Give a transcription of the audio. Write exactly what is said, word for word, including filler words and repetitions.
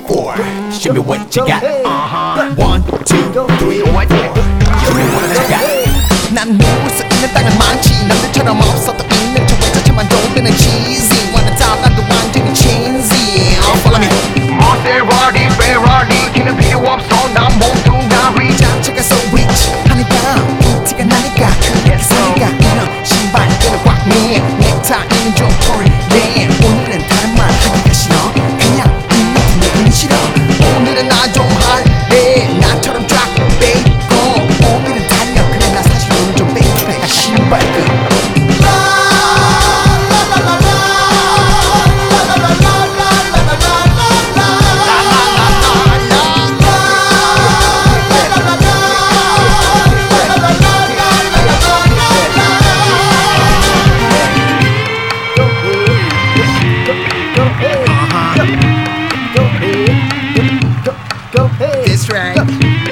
four. Show me what you got. Uh-huh. One, two, three, four. Show me what you got. 난 누울 수 있는 땅은 많지 남들처럼 없어도 있는 저 자체만 돌리는 cheesy wanna talk 나도 완전히 cheesy oh, follow me 마세라티 페라리 키는 필요 없어 난 모두가 이 자체가 so rich 하니까 티가 나니까 그렇게 사니까 이런 신발끈을 꽉 매 넥타이는 좀 보리 yeah 오늘은 다른 말 하기가 싫어 그냥 이 밑에 내기는 싫어 오늘은 나 좀 할래 나처럼 쫙 빼고 오늘은 달려 그래 나 사실 오늘 좀 뺑뺑 신발끈 That's right.